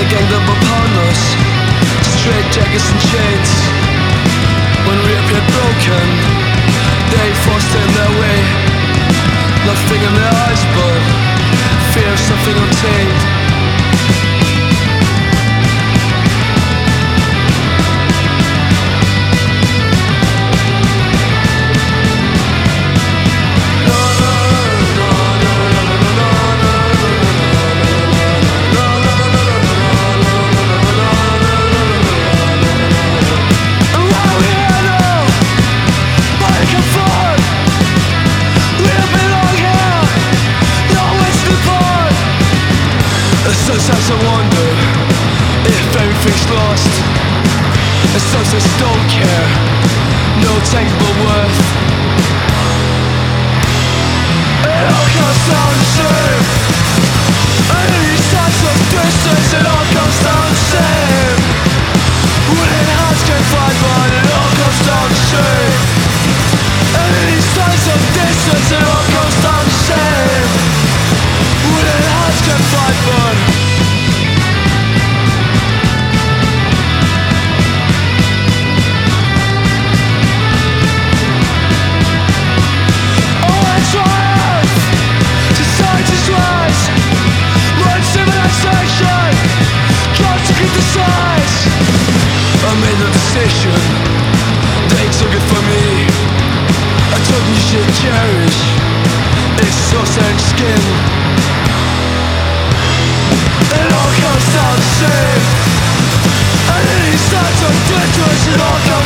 ganged up upon us, straight jackets and chains. When we appeared broken, they forced in their way. Nothing in their eyes but fear of something untamed. Sometimes I wonder if everything's lost, and sometimes I don't care, no tangible worth. It all comes down the same, and in these times of distance it all comes down the same. Winning hearts can't fight, but it all comes down the same. And in these times of distance it all comes down the same. Winning hearts can't fight, but I made a decision, they took it from me. I told them you should cherish its source and skin. It all comes down the same, and in these times of difference it all comes